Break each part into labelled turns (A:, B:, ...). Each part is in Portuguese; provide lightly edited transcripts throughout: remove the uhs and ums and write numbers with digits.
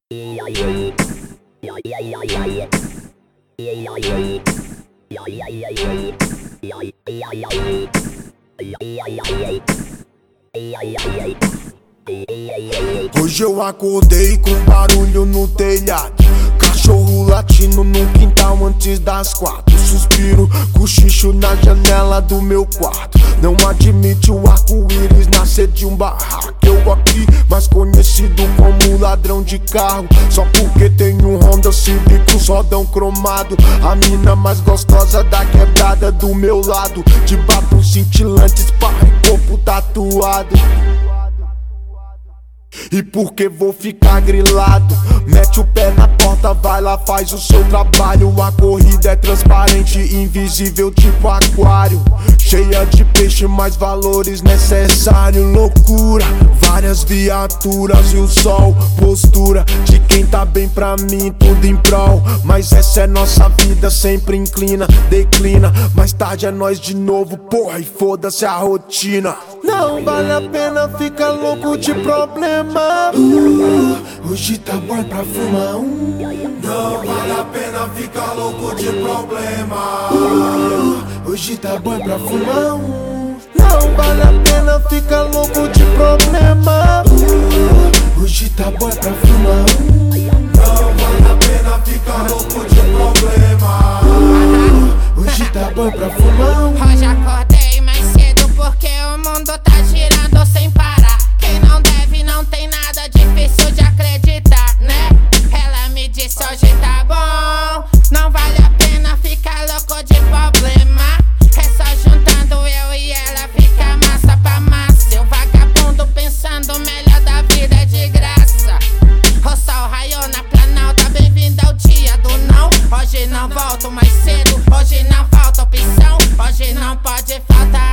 A: Hoje eu acordei com barulho no telhado, cachorro latindo no quintal antes das 4. Suspiro, cochicho na janela do meu quarto. Não admite o arco-íris nascer de um barraco. Eu aqui, mais conhecido como ladrão de carro, só porque tenho um Honda Civic com rodão cromado. A mina mais gostosa da quebrada do meu lado, de batom cintilante, esparra e corpo tatuado. E porque vou ficar grilado, mete o pé na porta, vai lá, faz o seu trabalho. A corrida é transparente, invisível tipo aquário, cheia de peixe, mais valores necessários. Loucura, várias viaturas e o sol, postura de quem tá bem pra mim, tudo em prol. Mas essa é nossa vida, sempre inclina, declina. Mais tarde é nós de novo, porra, e foda-se a rotina. Não vale a pena ficar louco de problema. Hoje tá bom pra fumar
B: Não vale a pena ficar louco de problema.
A: Hoje tá bom pra fumar Não vale a pena ficar louco de problema. Hoje tá bom pra fumar
B: Não vale a pena ficar louco de problema.
A: Hoje tá bom pra fumar
C: Hoje acordei mais cedo porque o mundo tá girando sem parar. Quem não deve não tem nada, difícil de acreditar, né? Ela me disse hoje tá bom, não vale a pena ficar louco de problema. É só juntando eu e ela fica massa pra massa. Eu vagabundo pensando o melhor da vida é de graça. O sol raiou na Planalta, bem-vindo ao dia do não. Hoje não volto mais cedo, hoje não falta opção, hoje não pode faltar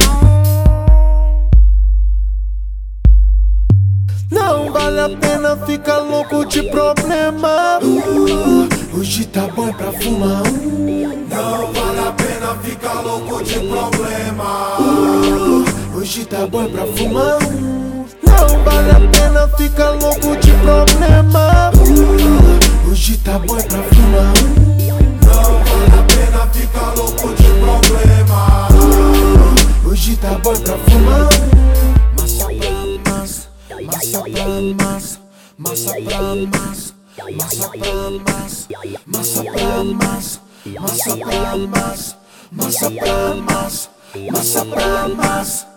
A: Não vale a pena ficar louco de problema. Hoje tá bom pra fumar
B: Não vale a pena ficar louco de problema.
A: Hoje tá bom pra fumar Não vale a pena ficar louco de problema. Hoje tá bom pra fumar
B: Não vale a pena ficar louco de problema.
A: Hoje tá bom pra fumar Massa pra massa, massa pra massa, massa pra massa, massa pra massa, massa pra massa, massa pra massa, massa pra massa, massa pra massa.